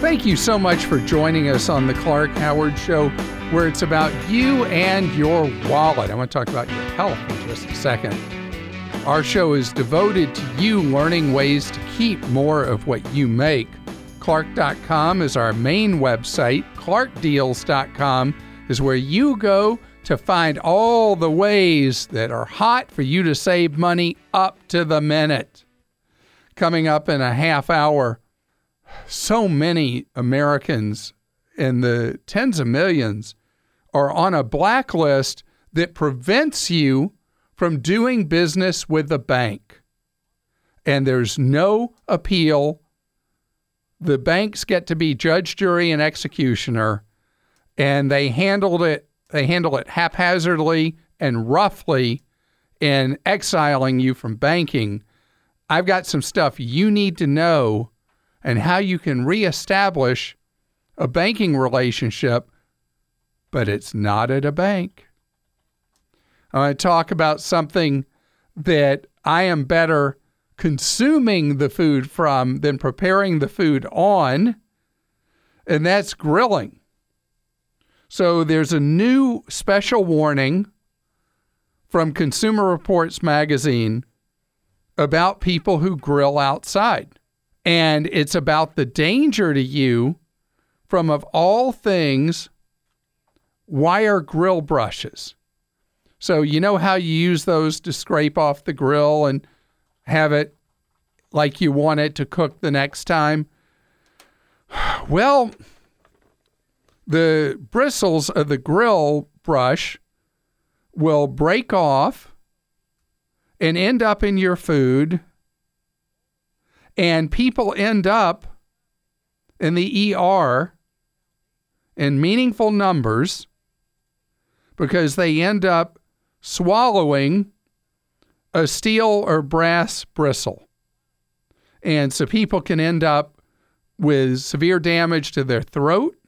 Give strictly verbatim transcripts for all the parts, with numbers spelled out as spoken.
Thank you so much for joining us on the Clark Howard Show, where it's about you and your wallet. I want to talk about your health in just a second. Our show is devoted to you learning ways to keep more of what you make. Clark dot com is our main website. Clark Deals dot com is where you go to find all the ways that are hot for you to save money up to the minute. Coming up in a half hour, so many Americans in the tens of millions are on a blacklist that prevents you from doing business with the bank. And there's no appeal. The banks get to be judge, jury, and executioner, and they handled it, they handle it haphazardly and roughly in exiling you from banking. I've got some stuff you need to know and how you can reestablish a banking relationship, but it's not at a bank. I want to talk about something that I am better consuming the food from than preparing the food on, and that's grilling. So there's a new special warning from Consumer Reports magazine about people who grill outside. And it's about the danger to you from, of all things, wire grill brushes. So you know how you use those to scrape off the grill and have it like you want it to cook the next time? Well, the bristles of the grill brush will break off and end up in your food, and people end up in the E R in meaningful numbers because they end up swallowing a steel or brass bristle. And so people can end up with severe damage to their throat,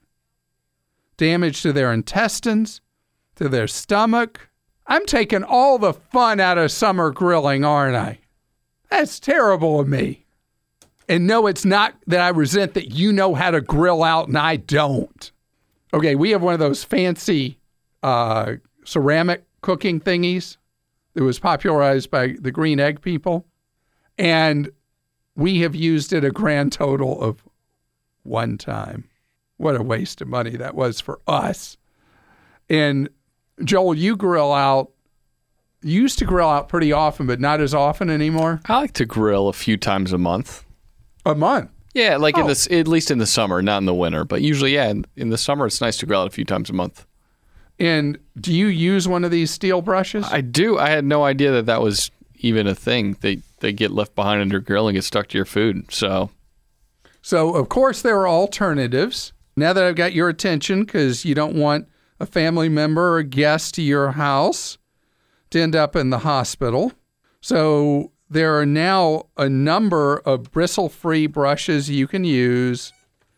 damage to their intestines, to their stomach. I'm taking all the fun out of summer grilling, aren't I? That's terrible of me. And no, it's not that I resent that you know how to grill out and I don't. Okay, we have one of those fancy uh, ceramic cooking thingies that was popularized by the Green Egg people. And we have used it a grand total of one time. What a waste of money that was for us. And Joel, you grill out. You used to grill out pretty often, but not as often anymore. I like to grill a few times a month. A month? Yeah, like oh. in the, at least in the summer, not in the winter. But usually, yeah, in, in the summer, it's nice to grill out a few times a month. And do you use one of these steel brushes? I do. I had no idea that that was even a thing. They they get left behind under grill and get stuck to your food. So, so of course, there are alternatives. Now that I've got your attention, because you don't want a family member or a guest to your house to end up in the hospital. So there are now a number of bristle-free brushes you can use,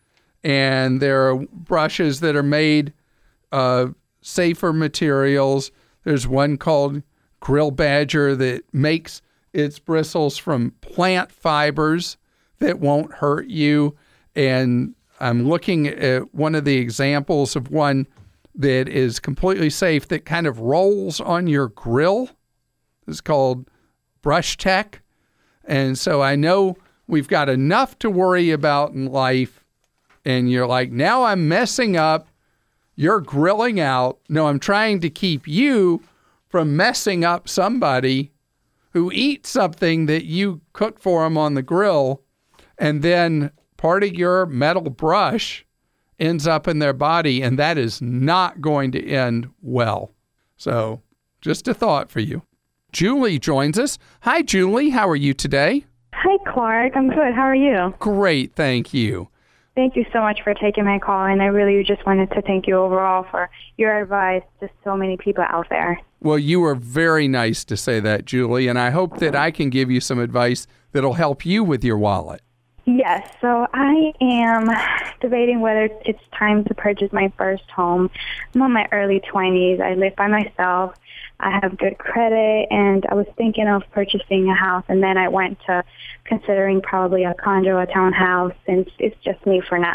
and there are brushes that are made of safer materials. There's one called Grill Badger that makes its bristles from plant fibers that won't hurt you. And I'm looking at one of the examples of one that is completely safe that kind of rolls on your grill. It's called Brush Tech. And so I know we've got enough to worry about in life. And you're like, now I'm messing up. You're grilling out. No, I'm trying to keep you from messing up somebody who eats something that you cooked for them on the grill. And then part of your metal brush ends up in their body, and that is not going to end well. So just a thought for you. Julie joins us. Hi, Julie. How are you today? Hi, Clark. I'm good. How are you? Great. Thank you. Thank you so much for taking my call, and I really just wanted to thank you overall for your advice to so many people out there. Well, you were very nice to say that, Julie, and I hope that I can give you some advice that'll help you with your wallet. Yes, so I am debating whether it's time to purchase my first home. I'm in my early twenties. I live by myself. I have good credit, and I was thinking of purchasing a house, and then I went to considering probably a condo, a townhouse, since it's just me for now.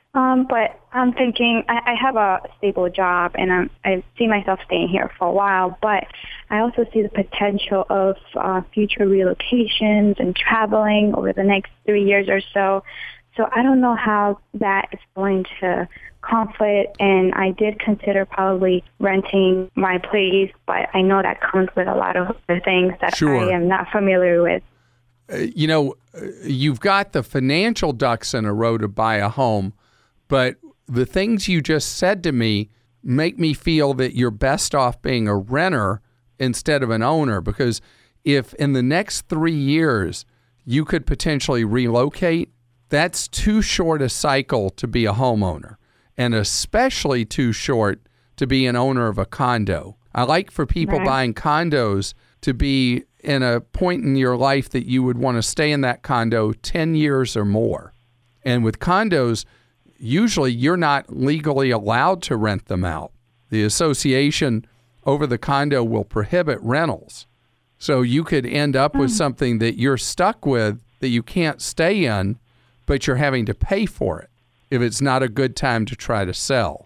Um, but I'm thinking I, I have a stable job, and I'm, I see myself staying here for a while. But I also see the potential of uh, future relocations and traveling over the next three years or so. So I don't know how that is going to conflict. And I did consider probably renting my place, but I know that comes with a lot of other things that Sure. I am not familiar with. Uh, you know, uh, you've got the financial ducks in a row to buy a home. But the things you just said to me make me feel that you're best off being a renter instead of an owner, because if in the next three years you could potentially relocate, that's too short a cycle to be a homeowner, and especially too short to be an owner of a condo. I like for people Right. buying condos to be in a point in your life that you would want to stay in that condo ten years or more. And with condos, usually you're not legally allowed to rent them out. The association over the condo will prohibit rentals. So you could end up with something that you're stuck with that you can't stay in, but you're having to pay for it if it's not a good time to try to sell.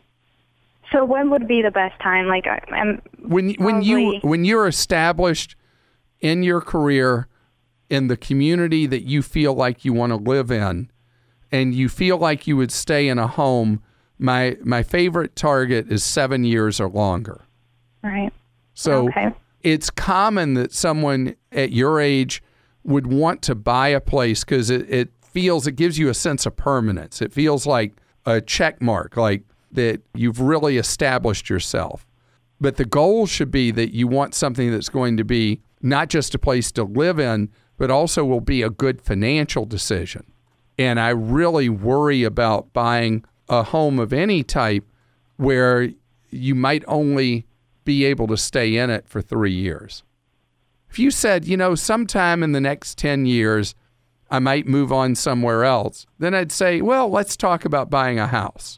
So when would be the best time? Like, I- I'm When when you Probably. when you're established in your career in the community that you feel like you want to live in, and you feel like you would stay in a home, my my favorite target is seven years or longer. right. So Okay. it's common that someone at your age would want to buy a place because it, it feels, it gives you a sense of permanence. It feels like a check mark, like that you've really established yourself. But the goal should be that you want something that's going to be not just a place to live in, but also will be a good financial decision. And I really worry about buying a home of any type where you might only be able to stay in it for three years. If you said, you know, sometime in the next ten years, I might move on somewhere else, then I'd say, well, let's talk about buying a house.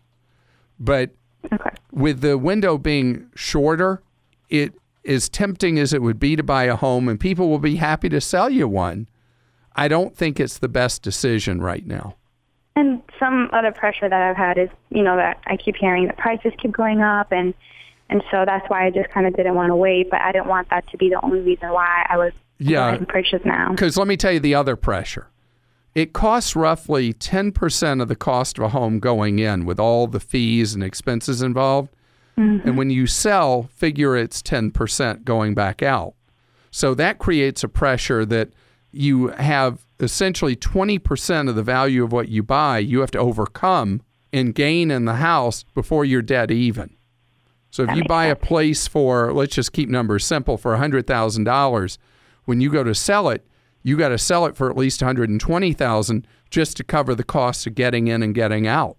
But Okay. with the window being shorter, it as tempting as it would be to buy a home, and people will be happy to sell you one, I don't think it's the best decision right now. And some other pressure that I've had is, you know, that I keep hearing the prices keep going up, and and so that's why I just kind of didn't want to wait. But I didn't want that to be the only reason why I was Yeah. going to purchase now. Because let me tell you the other pressure. It costs roughly ten percent of the cost of a home going in with all the fees and expenses involved. Mm-hmm. And when you sell, figure it's ten percent going back out. So that creates a pressure that you have essentially twenty percent of the value of what you buy you have to overcome and gain in the house before you're dead even. So if That you makes buy a sense. place for, let's just keep numbers simple, for one hundred thousand dollars, when you go to sell it, you got to sell it for at least one hundred twenty thousand dollars just to cover the costs of getting in and getting out.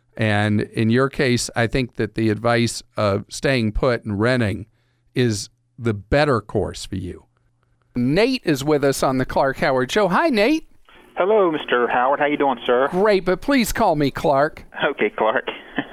And in your case, I think that the advice of staying put and renting is the better course for you. Nate is with us on the Clark Howard Show. Hi, Nate. Hello, Mister Howard. How you doing, sir? Great, but please call me Clark. Okay, Clark.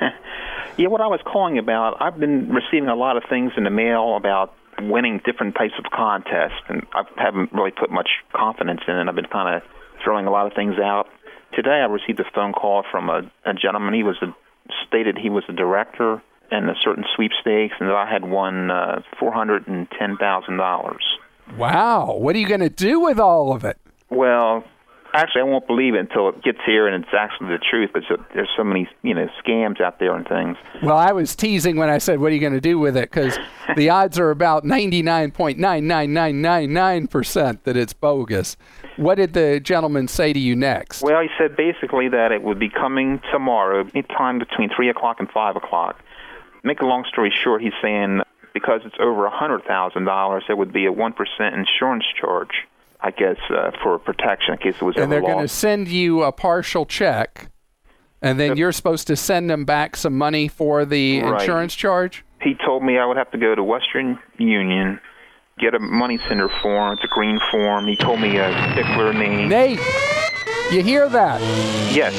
Yeah, what I was calling about, I've been receiving a lot of things in the mail about winning different types of contests, and I haven't really put much confidence in it. I've been kind of throwing a lot of things out. Today I received a phone call from a, a gentleman. He was a, stated he was a director in a certain sweepstakes, and that I had won uh, four hundred ten thousand dollars. Wow. What are you going to do with all of it? Well, actually, I won't believe it until it gets here and it's actually the truth. But so, there's so many, you know, scams out there and things. Well, I was teasing when I said, what are you going to do with it? Because the odds are about ninety-nine point nine nine nine nine nine percent that it's bogus. What did the gentleman say to you next? Well, he said basically that it would be coming tomorrow, anytime between three o'clock and five o'clock. Make a long story short, he's saying because it's over one hundred thousand dollars, there would be a one percent insurance charge, I guess, uh, for protection in case it was And ever they're lost. going to send you a partial check, and then Yep. you're supposed to send them back some money for the Right. insurance charge? He told me I would have to go to Western Union, get a money sender form. It's a green form. He told me a stickler name. Nate, you hear that? Yes.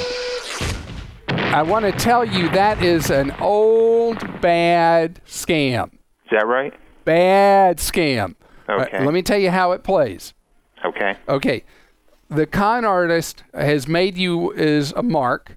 I want to tell you that is an old, bad scam. Is that right? Bad scam. Okay. Uh, let me tell you how it plays. Okay. Okay. The con artist has made you as a mark,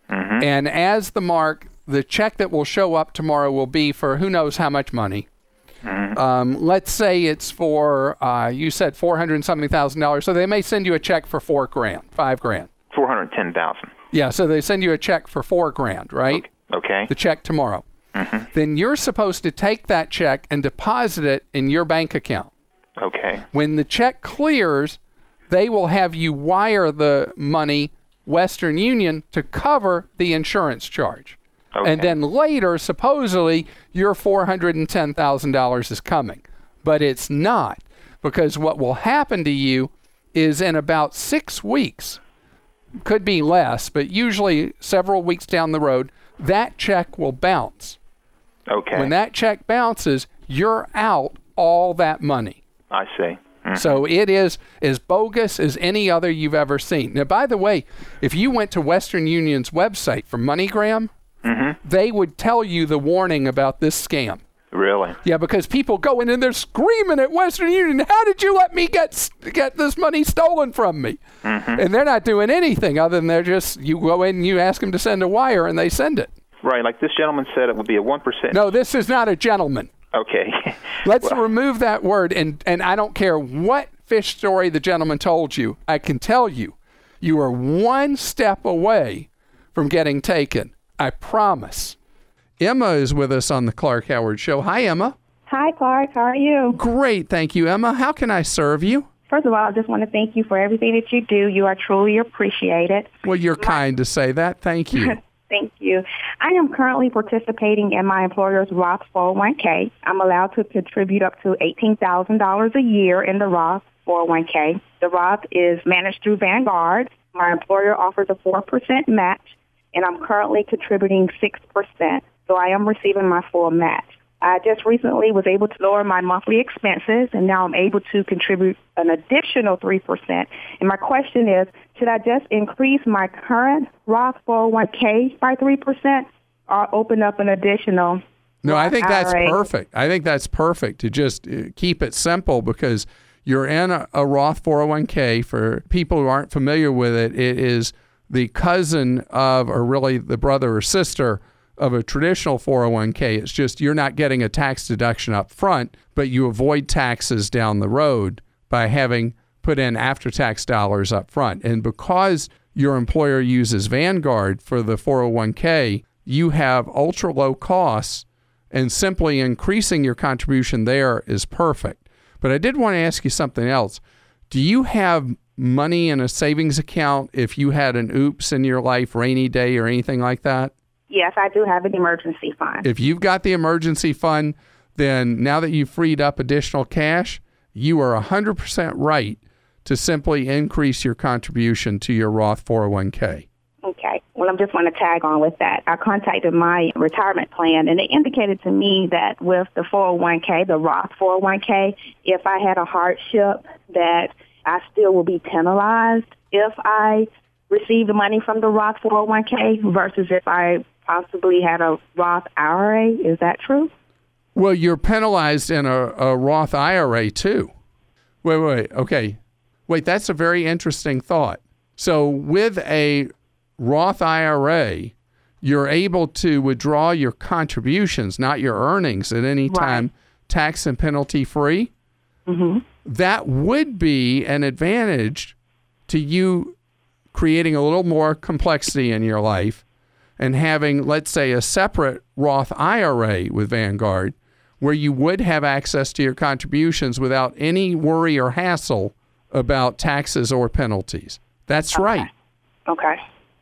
Mm-hmm. And as the mark, the check that will show up tomorrow will be for who knows how much money. Mm-hmm. Um, let's say it's for, uh, you said four hundred and something thousand dollars. So they may send you a check for four grand, five grand. four hundred ten thousand. Yeah, so they send you a check for four grand, right? Okay. The check tomorrow. Mm-hmm. Then you're supposed to take that check and deposit it in your bank account. Okay. When the check clears, they will have you wire the money Western Union to cover the insurance charge. Okay. And then later, supposedly, your four hundred ten thousand dollars is coming. But it's not, because what will happen to you is in about six weeks, could be less, but usually several weeks down the road, that check will bounce. Okay. When that check bounces, you're out all that money. I see. Mm-hmm. So it is as bogus as any other you've ever seen. Now, by the way, if you went to Western Union's website for MoneyGram, mm-hmm. they would tell you the warning about this scam. Really? Yeah, because people go in and they're screaming at Western Union, how did you let me get get this money stolen from me? Mm-hmm. And they're not doing anything other than they're just, you go in and you ask them to send a wire and they send it. Right, like this gentleman said it would be a one percent. No, this is not a gentleman. Okay. Let's well, remove that word, and, and I don't care what fish story the gentleman told you. I can tell you, you are one step away from getting taken. I promise. Emma is with us on the Clark Howard Show. Hi, Emma. Hi, Clark. How are you? Great. Thank you, Emma. How can I serve you? First of all, I just want to thank you for everything that you do. You are truly appreciated. Well, you're My- kind to say that. Thank you. Thank you. I am currently participating in my employer's Roth four oh one k. I'm allowed to contribute up to eighteen thousand dollars a year in the Roth four oh one k. The Roth is managed through Vanguard. My employer offers a four percent match, and I'm currently contributing six percent. So I am receiving my full match. I just recently was able to lower my monthly expenses, and now I'm able to contribute an additional three percent. And my question is, should I just increase my current Roth four oh one k by three percent or open up an additional? No, I think that's I R A? perfect. I think that's perfect to just keep it simple, because you're in a, a Roth four oh one k. For people who aren't familiar with it, it is the cousin of, or really the brother or sister of a traditional four oh one k. It's just you're not getting a tax deduction up front, but you avoid taxes down the road by having put in after-tax dollars up front. And because your employer uses Vanguard for the four oh one k, you have ultra-low costs, and simply increasing your contribution there is perfect. But I did want to ask you something else. Do you have money in a savings account if you had an oops in your life, rainy day or anything like that? Yes, I do have an emergency fund. If you've got the emergency fund, then now that you've freed up additional cash, you are one hundred percent right to simply increase your contribution to your Roth four oh one k. Okay. Well, I just want to tag on with that. I contacted my retirement plan, and they indicated to me that with the four oh one k, the Roth four oh one k, if I had a hardship, that I still will be penalized if I receive the money from the Roth four oh one k versus if I possibly had a Roth I R A. Is that true? Well, you're penalized in a, a Roth I R A too. Wait, wait, wait. Okay. Wait, that's a very interesting thought. So with a Roth I R A, you're able to withdraw your contributions, not your earnings, at any time, right, tax and penalty free. Mm-hmm. That would be an advantage to you creating a little more complexity in your life and having, let's say, a separate Roth I R A with Vanguard where you would have access to your contributions without any worry or hassle about taxes or penalties. That's okay. right. Okay.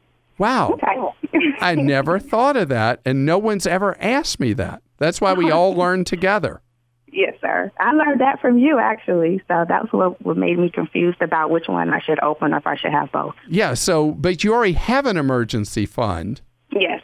Wow. Okay. I never thought of that, and no one's ever asked me that. That's why we all learn together. Yes, sir. I learned that from you, actually. So that's what, what made me confused about which one I should open or if I should have both. Yeah, so, but you already have an emergency fund. Yes,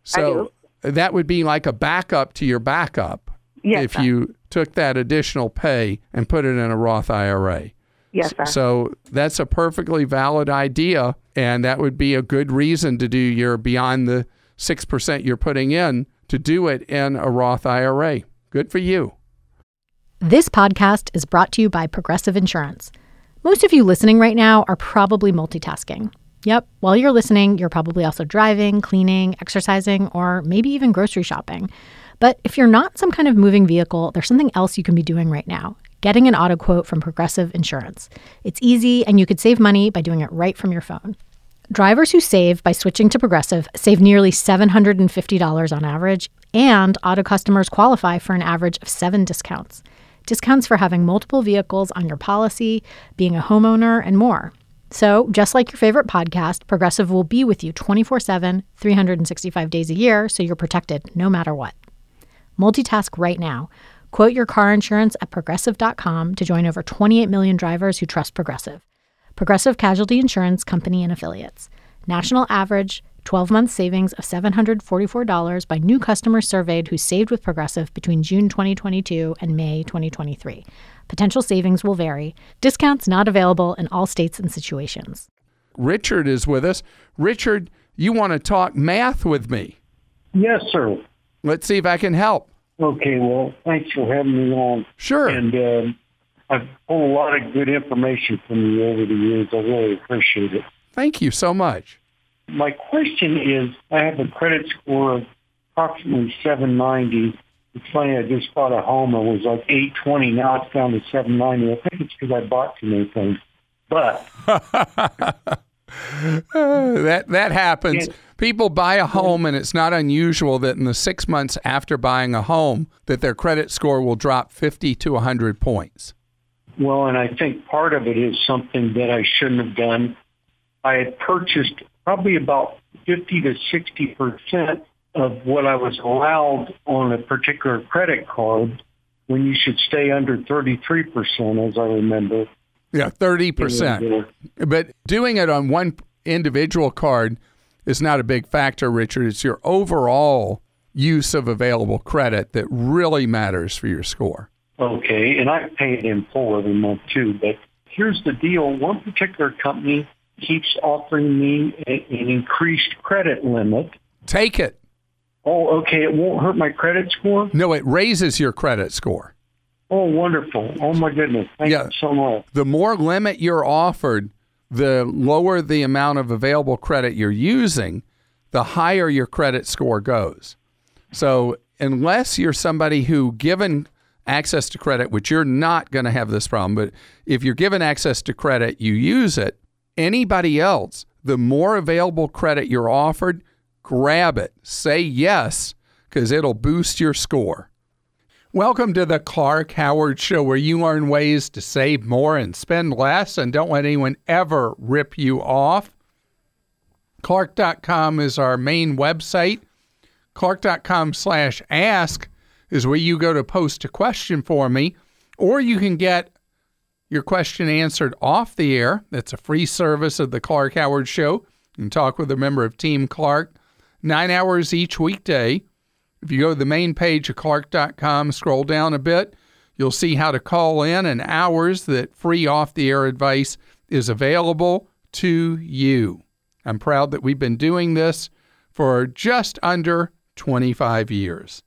so I do. That would be like a backup to your backup. Yes, if sir. you took that additional pay and put it in a Roth I R A. Yes, sir. So that's a perfectly valid idea, and that would be a good reason to do your beyond the six percent you're putting in, to do it in a Roth I R A. Good for you. This podcast is brought to you by Progressive Insurance. Most of you listening right now are probably multitasking. Yep, while you're listening, you're probably also driving, cleaning, exercising, or maybe even grocery shopping. But if you're not some kind of moving vehicle, there's something else you can be doing right now. Getting an auto quote from Progressive Insurance. It's easy, and you could save money by doing it right from your phone. Drivers who save by switching to Progressive save nearly seven hundred fifty dollars on average, and auto customers qualify for an average of seven discounts. Discounts for having multiple vehicles on your policy, being a homeowner, and more. So, just like your favorite podcast, Progressive will be with you twenty-four seven, three hundred sixty-five days a year, so you're protected no matter what. Multitask right now. Quote your car insurance at progressive dot com to join over twenty-eight million drivers who trust Progressive. Progressive Casualty Insurance Company and Affiliates. National average twelve-month savings of seven hundred forty-four dollars by new customers surveyed who saved with Progressive between June twenty twenty-two and May twenty twenty-three. Potential savings will vary. Discounts not available in all states and situations. Richard is with us. Richard, you want to talk math with me? Yes, sir. Let's see if I can help. Okay, well, thanks for having me on. Sure. And uh, I've pulled a lot of good information from you over the years. I really appreciate it. Thank you so much. My question is, I have a credit score of approximately seven ninety. It's funny, I just bought a home. It was like eight twenty. Now it's down to seven ninety. I think it's because I bought too many things. But that that happens. Yeah. People buy a home, and it's not unusual that in the six months after buying a home that their credit score will drop fifty to one hundred points. Well, and I think part of it is something that I shouldn't have done. I had purchased probably about fifty to sixty percent of what I was allowed on a particular credit card when you should stay under thirty-three percent, as I remember. Yeah, thirty percent. But doing it on one individual card is not a big factor, Richard. It's your overall use of available credit that really matters for your score. Okay, and I pay it in full every month too. But here's the deal. One particular company keeps offering me a, an increased credit limit. Take it. Oh, okay. It won't hurt my credit score? No, it raises your credit score. Oh, wonderful. Oh, my goodness. Thank Yeah. you so much. The more limit you're offered, the lower the amount of available credit you're using, the higher your credit score goes. So unless you're somebody who, given access to credit, which you're not going to have this problem, but if you're given access to credit, you use it. Anybody else, the more available credit you're offered, grab it. Say yes, because it'll boost your score. Welcome to the Clark Howard Show, where you learn ways to save more and spend less and don't let anyone ever rip you off. Clark dot com is our main website. Clark dot com slash ask is where you go to post a question for me, or you can get your question answered off the air. That's a free service of the Clark Howard Show. You can talk with a member of Team Clark, nine hours each weekday. If you go to the main page of Clark dot com, scroll down a bit, you'll see how to call in and hours that free off-the-air advice is available to you. I'm proud that we've been doing this for just under twenty-five years.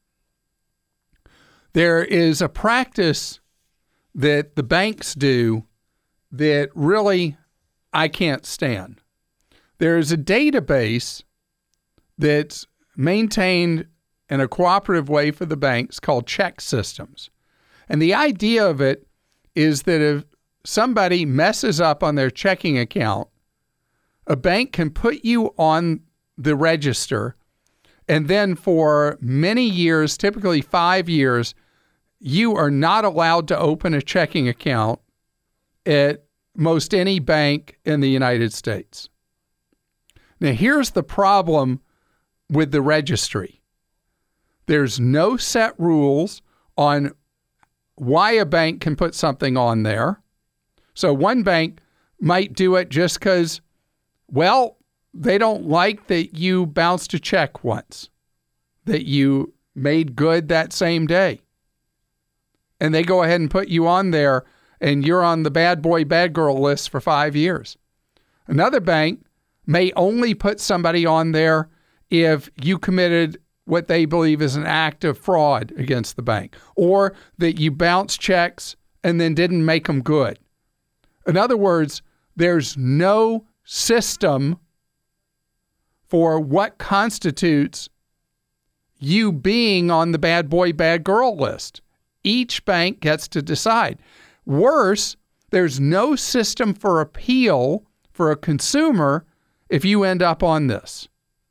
There is a practice that the banks do that really I can't stand. There is a database that's maintained in a cooperative way for the banks called ChexSystems. And the idea of it is that if somebody messes up on their checking account, a bank can put you on the register, and then for many years, typically five years, you are not allowed to open a checking account at most any bank in the United States. Now, here's the problem with the registry. There's no set rules on why a bank can put something on there. So one bank might do it just because, well, they don't like that you bounced a check once, that you made good that same day. And they go ahead and put you on there, and you're on the bad boy, bad girl list for five years. Another bank may only put somebody on there if you committed what they believe is an act of fraud against the bank, or that you bounced checks and then didn't make them good. In other words, there's no system for what constitutes you being on the bad boy, bad girl list. Each bank gets to decide. Worse, there's no system for appeal for a consumer if you end up on this.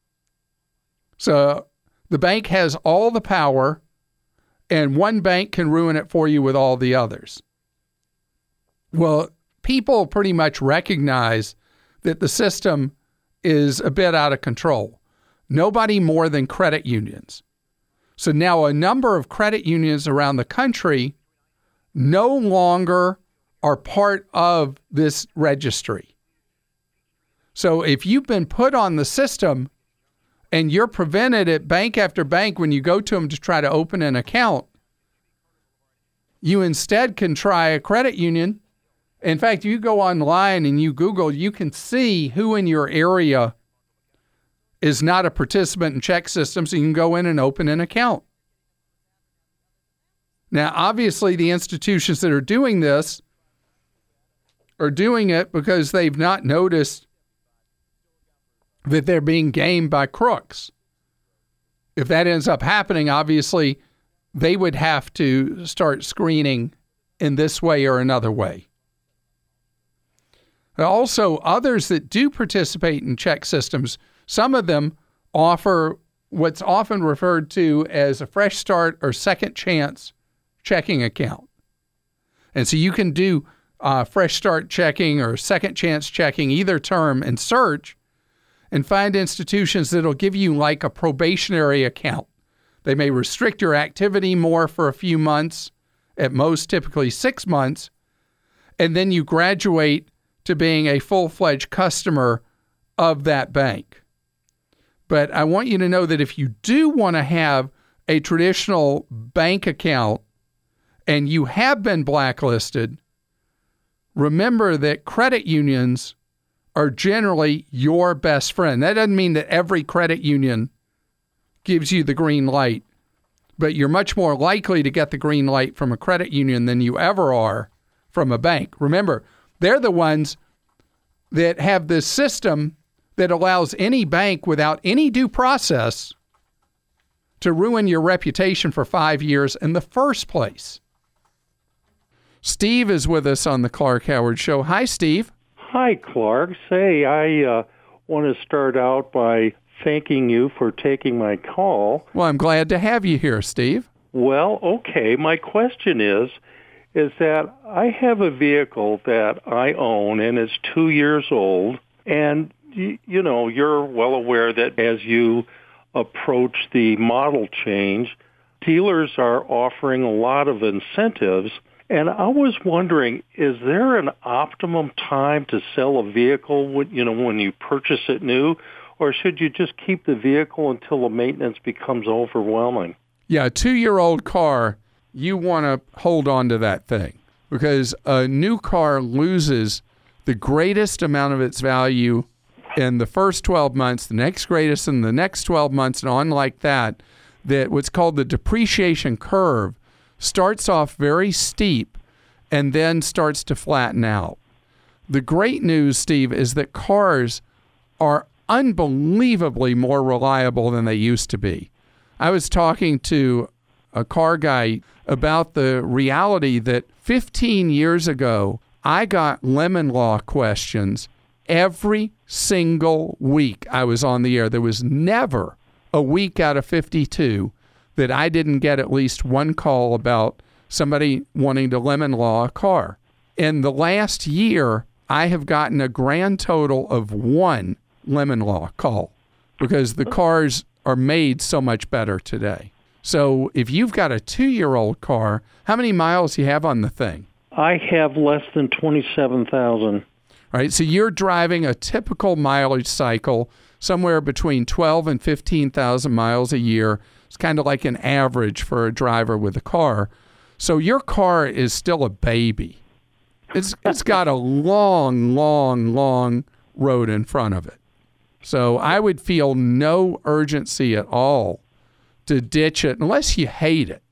So the bank has all the power, and one bank can ruin it for you with all the others. Well, people pretty much recognize that the system is a bit out of control. Nobody more than credit unions. So now a number of credit unions around the country no longer are part of this registry. So if you've been put on the system and you're prevented at bank after bank when you go to them to try to open an account, you instead can try a credit union. In fact, you go online and you Google, you can see who in your area is not a participant in check systems, so you can go in and open an account. Now, obviously, the institutions that are doing this are doing it because they've not noticed that they're being gamed by crooks. If that ends up happening, obviously, they would have to start screening in this way or another way. Also, others that do participate in check systems, some of them offer what's often referred to as a fresh start or second chance checking account. And so you can do uh, fresh start checking or second chance checking, either term, and search and find institutions that'll give you like a probationary account. They may restrict your activity more for a few months, at most typically six months, and then you graduate to being a full-fledged customer of that bank. But I want you to know that if you do want to have a traditional bank account and you have been blacklisted, remember that credit unions are generally your best friend. That doesn't mean that every credit union gives you the green light, but you're much more likely to get the green light from a credit union than you ever are from a bank. Remember, they're the ones that have this system that allows any bank without any due process to ruin your reputation for five years in the first place. Steve is with us on the Clark Howard Show. Hi, Steve. Hi, Clark. Say, I uh, want to start out by thanking you for taking my call. Well, I'm glad to have you here, Steve. Well, okay. My question is, is that I have a vehicle that I own, and it's two years old. And, you, you know, you're well aware that as you approach the model change, dealers are offering a lot of incentives. And I was wondering, is there an optimum time to sell a vehicle when, you know, when you purchase it new? Or should you just keep the vehicle until the maintenance becomes overwhelming? Yeah, a two-year-old car, you want to hold on to that thing because a new car loses the greatest amount of its value in the first twelve months, the next greatest in the next twelve months, and on like that, that what's called the depreciation curve starts off very steep and then starts to flatten out. The great news, Steve, is that cars are unbelievably more reliable than they used to be. I was talking to a car guy about the reality that fifteen years ago, I got lemon law questions every single week I was on the air. There was never a week out of fifty-two that I didn't get at least one call about somebody wanting to lemon law a car. In the last year, I have gotten a grand total of one lemon law call because the cars are made so much better today. So if you've got a two-year-old car, how many miles do you have on the thing? I have less than twenty-seven thousand. Right, so you're driving a typical mileage cycle somewhere between twelve and fifteen thousand miles a year. It's kind of like an average for a driver with a car. So your car is still a baby. It's it's got a long, long, long road in front of it. So I would feel no urgency at all to ditch it unless you hate it.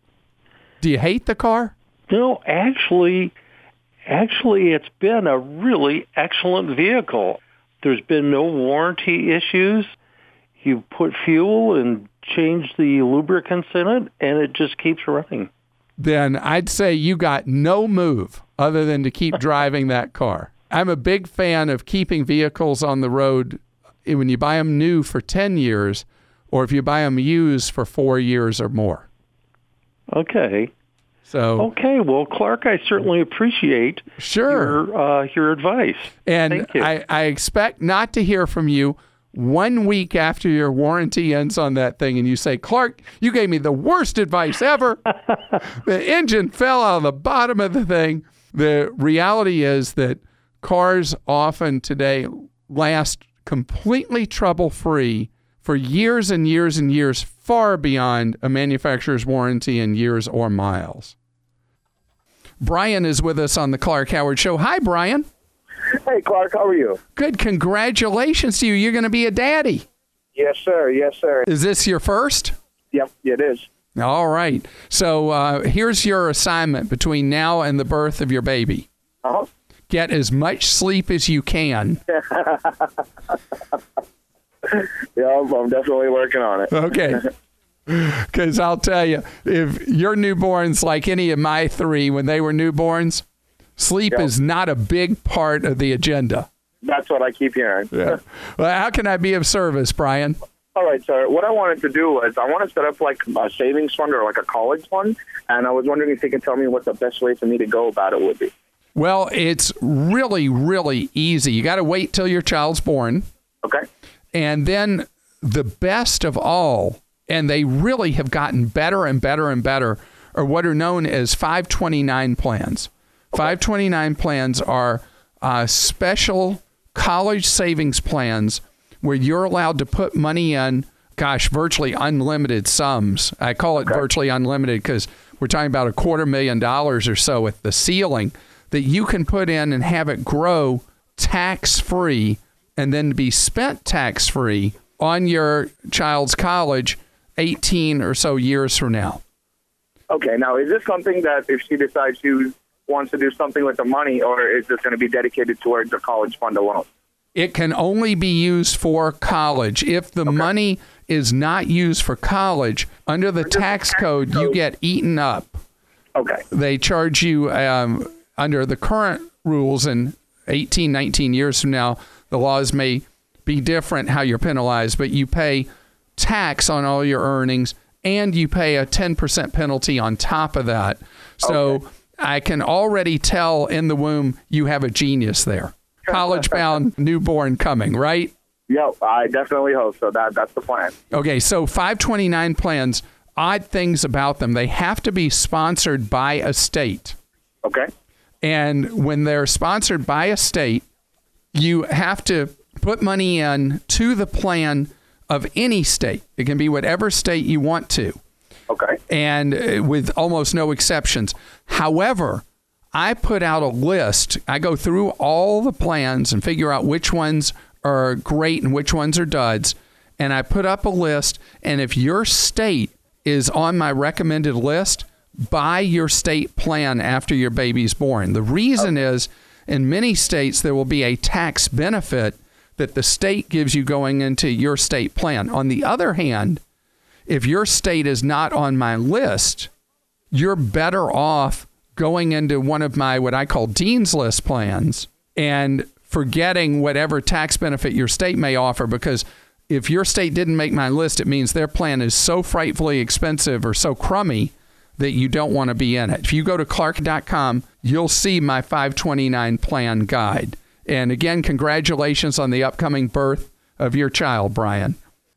Do you hate the car? No, actually, actually, it's been a really excellent vehicle. there's been no warranty issues. You put fuel and change the lubricants in it, and it just keeps running. Then I'd say you got no move other than to keep driving that car. I'm a big fan of keeping vehicles on the road when you buy them new for ten years, or if you buy them used for four years or more. Okay. So okay, well, Clark, I certainly appreciate sure. your uh, your advice. And Thank you. I, I expect not to hear from you one week after your warranty ends on that thing and you say, Clark, you gave me the worst advice ever. The engine fell out of the bottom of the thing. The reality is that cars often today last completely trouble-free for years and years and years, far beyond a manufacturer's warranty in years or miles. Brian is with us on the Clark Howard Show. Hi, Brian. Hey, Clark. How are you? Good. Congratulations to you. You're going to be a daddy. Yes, sir. Yes, sir. Is this your first? Yep, it is. All right. So uh, here's your assignment between now and the birth of your baby. Uh-huh. Get as much sleep as you can. Yeah, I'm, I'm definitely working on it. Okay. Because I'll tell you, if your newborn's like any of my three when they were newborns, sleep Yep. is not a big part of the agenda. That's what I keep hearing. Yeah. Well, how can I be of service, Brian? All right, sir. What I wanted to do was I want to set up like a savings fund or like a college fund, and I was wondering if you could tell me what the best way for me to go about it would be. Well, it's really, really easy. You got to wait till your child's born. Okay. And then the best of all, and they really have gotten better and better and better, are what are known as five twenty-nine plans. Okay. five twenty-nine plans are uh, special college savings plans where you're allowed to put money in, gosh, virtually unlimited sums. I call it okay. virtually unlimited because we're talking about a quarter million dollars or so at the ceiling that you can put in and have it grow tax-free and then be spent tax-free on your child's college eighteen or so years from now. Okay. Now, is this something that if she decides she wants to do something with the money, or is this going to be dedicated towards the college fund alone? It can only be used for college. If the okay. money is not used for college, under the tax code, you get eaten up. Okay. They charge you, um, under the current rules, in eighteen, nineteen years from now, the laws may be different how you're penalized, but you pay tax on all your earnings and you pay a ten percent penalty on top of that. So okay. I can already tell in the womb you have a genius there. College-bound newborn coming, right? Yeah, I definitely hope so. That That's the plan. Okay, so five twenty-nine plans, odd things about them. They have to be sponsored by a state. Okay. And when they're sponsored by a state, you have to put money in to the plan of any state. It can be whatever state you want to. Okay. And with almost no exceptions. However, I put out a list. I go through all the plans and figure out which ones are great and which ones are duds. And I put up a list. And if your state is on my recommended list, buy your state plan after your baby's born. The reason okay. is in many states there will be a tax benefit that the state gives you going into your state plan. On the other hand, if your state is not on my list, you're better off going into one of my, what I call Dean's List plans and forgetting whatever tax benefit your state may offer, because if your state didn't make my list, it means their plan is so frightfully expensive or so crummy that you don't want to be in it. If you go to clark dot com, you'll see my five twenty-nine plan guide. And again, congratulations on the upcoming birth of your child, Brian.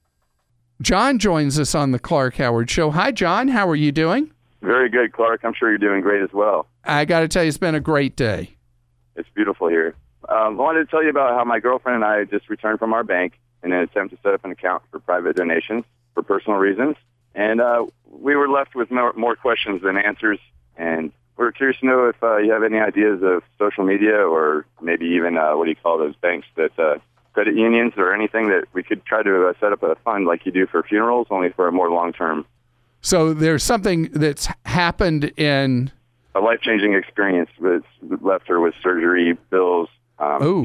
John joins us on the Clark Howard Show. Hi, John. How are you doing? Very good, Clark. I'm sure you're doing great as well. I got to tell you, it's been a great day. It's beautiful here. Um, I wanted to tell you about how my girlfriend and I just returned from our bank in an attempt to set up an account for private donations for personal reasons. And uh, we were left with more, more questions than answers. And we're curious to know if uh, you have any ideas of social media or maybe even, uh, what do you call those banks, that uh, credit unions or anything that we could try to uh, set up a fund like you do for funerals, only for a more long-term. So there's something that's happened in... A life-changing experience. With left her with surgery, bills, um, trying to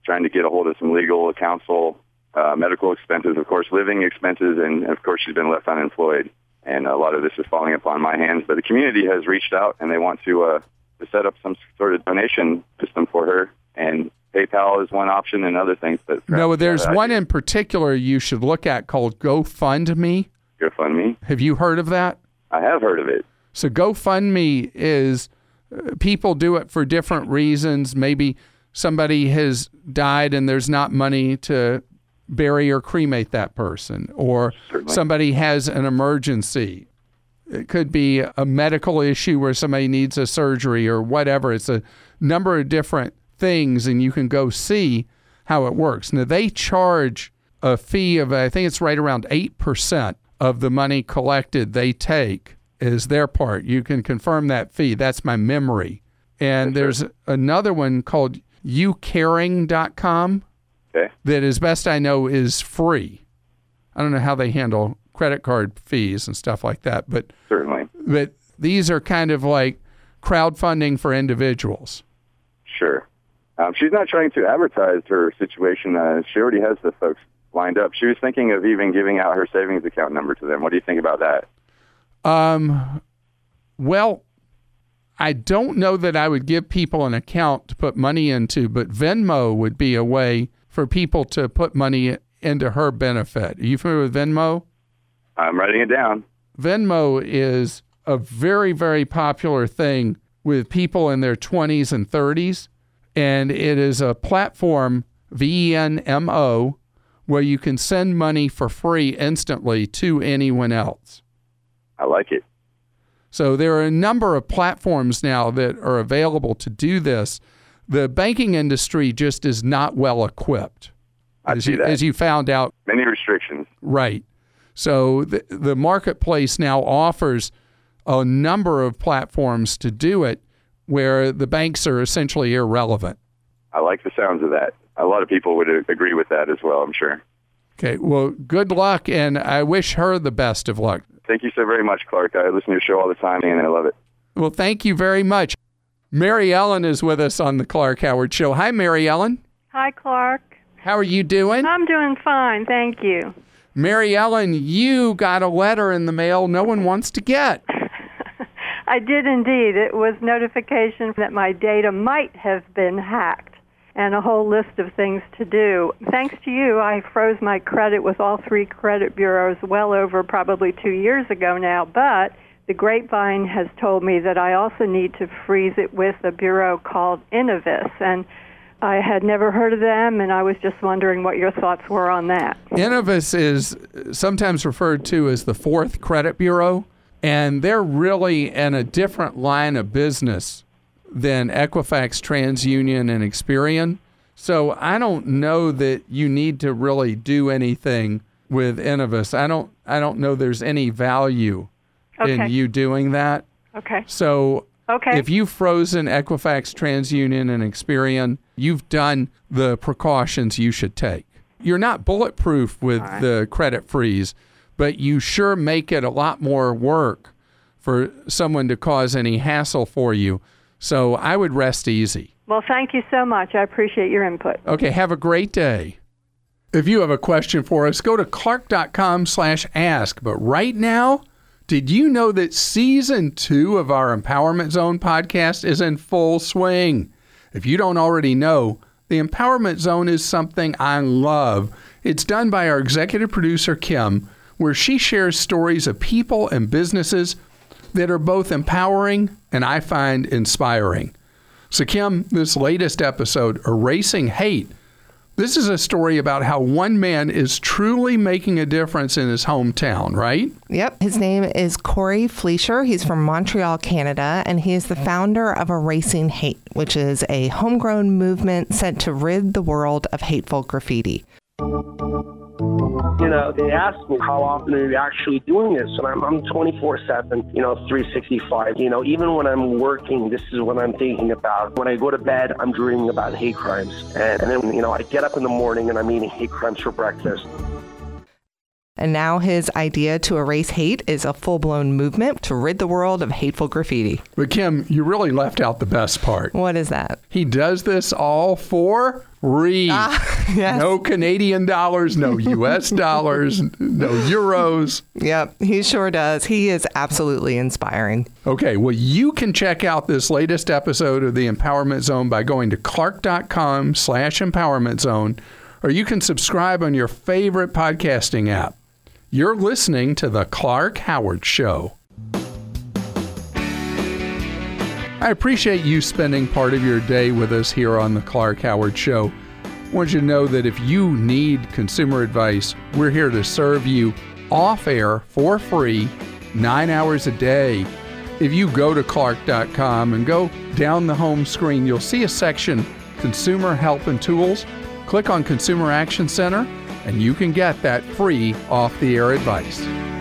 trying to get a hold of some legal counsel, uh, medical expenses, of course, living expenses, and, of course, she's been left unemployed. And a lot of this is falling upon my hands. But the community has reached out, and they want to, uh, to set up some sort of donation system for her. And PayPal is one option and other things. That no, there's one in particular you should look at called GoFundMe. GoFundMe? Have you heard of that? I have heard of it. So GoFundMe is, uh, people do it for different reasons. Maybe somebody has died and there's not money to bury or cremate that person, or Certainly. somebody has an emergency. It could be a medical issue where somebody needs a surgery or whatever. It's a number of different things, and you can go see how it works. Now, they charge a fee of, I think it's right around eight percent of the money collected they take is their part. You can confirm that fee. That's my memory. And That's there's right. another one called you caring dot com Okay. that, as best I know, is free. I don't know how they handle credit card fees and stuff like that, but Certainly. but these are kind of like crowdfunding for individuals. Sure. Um, she's not trying to advertise her situation. Uh, she already has the folks lined up. She was thinking of even giving out her savings account number to them. What do you think about that? Um, well, I don't know that I would give people an account to put money into, but Venmo would be a way for people to put money into her benefit. Are you familiar with Venmo? I'm writing it down. Venmo is a very, very popular thing with people in their twenties and thirties, and it is a platform, V E N M O, where you can send money for free instantly to anyone else. I like it. So there are a number of platforms now that are available to do this. The banking industry just is not well equipped, I as see you, that. as you found out. Many restrictions. Right. So the, the marketplace now offers a number of platforms to do it where the banks are essentially irrelevant. I like the sounds of that. A lot of people would uh, agree with that as well, I'm sure. Okay. Well, good luck, and I wish her the best of luck. Thank you so very much, Clark. I listen to your show all the time, and I love it. Well, thank you very much. Mary Ellen is with us on the Clark Howard Show. Hi, Mary Ellen. Hi, Clark. How are you doing? I'm doing fine, thank you. Mary Ellen, you got a letter in the mail no one wants to get. I did indeed. It was notification that my data might have been hacked and a whole list of things to do. Thanks to you, I froze my credit with all three credit bureaus well over probably two years ago now, but the grapevine has told me that I also need to freeze it with a bureau called Innovis, and I had never heard of them, and I was just wondering what your thoughts were on that. Innovis is sometimes referred to as the fourth credit bureau, and they're really in a different line of business than Equifax, TransUnion, and Experian. So I don't know that you need to really do anything with Innovis. I don't I don't know there's any value Okay. in you doing that. Okay. So Okay. if you've frozen Equifax, TransUnion, and Experian, you've done the precautions you should take. You're not bulletproof with All right. the credit freeze, but you sure make it a lot more work for someone to cause any hassle for you. So I would rest easy. Well, thank you so much. I appreciate your input. Okay, have a great day. If you have a question for us, go to clark.com slash ask. But right now, did you know that season two of our Empowerment Zone podcast is in full swing? If you don't already know, the Empowerment Zone is something I love. It's done by our executive producer, Kim, where she shares stories of people and businesses that are both empowering and I find inspiring. So, Kim, this latest episode, Erasing Hate, this is a story about how one man is truly making a difference in his hometown, right? Yep. His name is Corey Fleischer. He's from Montreal, Canada, and he is the founder of Erasing Hate, which is a homegrown movement sent to rid the world of hateful graffiti. You know, they ask me how often are you actually doing this, and I'm, I'm twenty-four seven, you know, three sixty-five. You know, even when I'm working, this is what I'm thinking about. When I go to bed, I'm dreaming about hate crimes. And, and then, you know, I get up in the morning and I'm eating hate crimes for breakfast. And now his idea to erase hate is a full-blown movement to rid the world of hateful graffiti. But Kim, you really left out the best part. What is that? He does this all for free. Ah, yes. No Canadian dollars, no U S dollars, no euros. Yep, he sure does. He is absolutely inspiring. Okay, well, you can check out this latest episode of the Empowerment Zone by going to clark.com slash empowerment zone, or you can subscribe on your favorite podcasting app. You're listening to The Clark Howard Show. I appreciate you spending part of your day with us here on The Clark Howard Show. I want you to know that if you need consumer advice, we're here to serve you off air for free, nine hours a day. If you go to clark dot com and go down the home screen, you'll see a section, Consumer Help and Tools. Click on Consumer Action Center, and you can get that free off-the-air advice.